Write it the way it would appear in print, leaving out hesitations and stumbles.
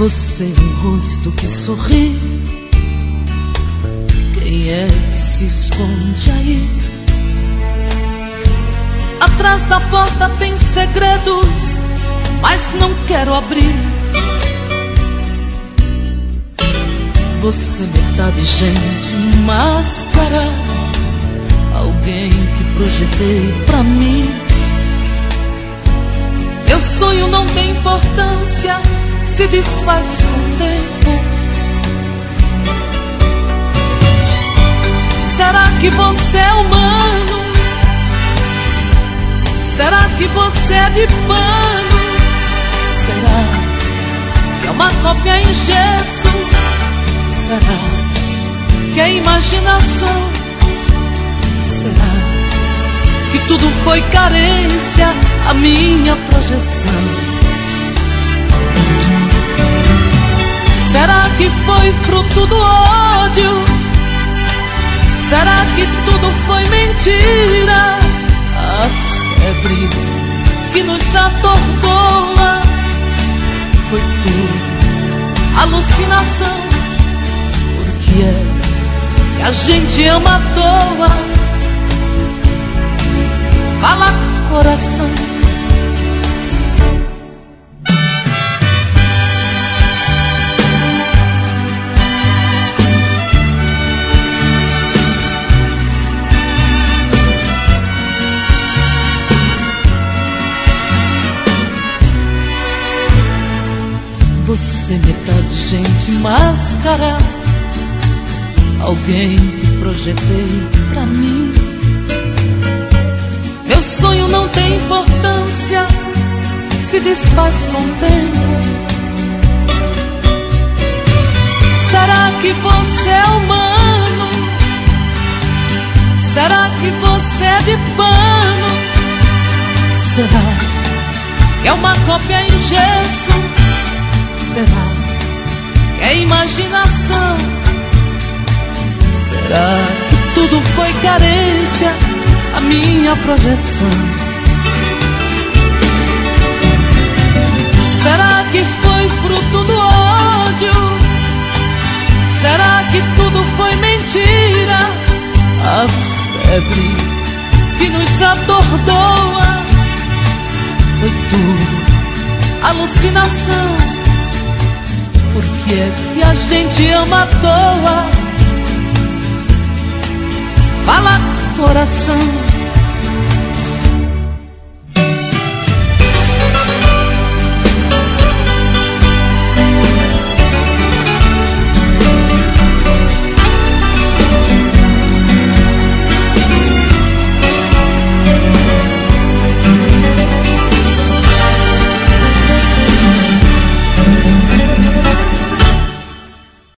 Você é um rosto que sorri. Quem é que se esconde aí? Atrás da porta tem segredos, mas não quero abrir. Você metade gente, máscara, alguém que projetei pra mim. Meu sonho não tem importância, se desfaz com o tempo. Será que você é humano? Será que você é de pano? Será que é uma cópia em gesso? Será que é imaginação? Será que tudo foi carência, a minha projeção? Será que foi fruto do ódio? Será que tudo foi mentira? A febre que nos atordoa foi tudo alucinação. Por que é que a gente ama à toa? Fala, coração. Você metade gente, máscara, alguém que projetei pra mim. Meu sonho não tem importância, se desfaz com o tempo. Será que você é humano? Será que você é de pano? Será que é uma cópia em gesso? Será que é imaginação? Será que tudo foi carência, a minha projeção? Será que foi fruto do ódio? Será que tudo foi mentira? A febre que nos atordoa foi tudo alucinação. Por que é que a gente ama à toa? Fala, coração.